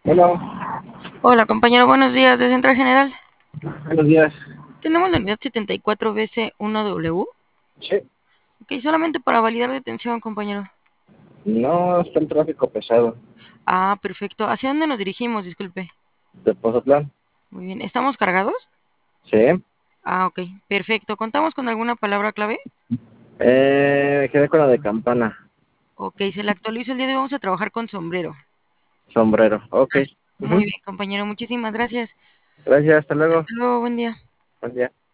Bueno, Hola, compañero, buenos días de Central General. buenos días. Tenemos la unidad 74BC1W. Sí, Ok, solamente para validar detención, compañero. no está el tráfico pesado Ah, perfecto. ¿Hacia dónde nos dirigimos? Disculpe. de Pozotlán. Muy bien. ¿Estamos cargados? Sí, Ah, ok. Perfecto. ¿Contamos con alguna palabra clave? me quedé con la de campana, Ok, se le actualizo el día de hoy. Vamos a trabajar con sombrero. sombrero. Ok. Muy Ujú. bien, compañero. Muchísimas gracias. Gracias, hasta luego. Hasta luego. Buen día. Buen día.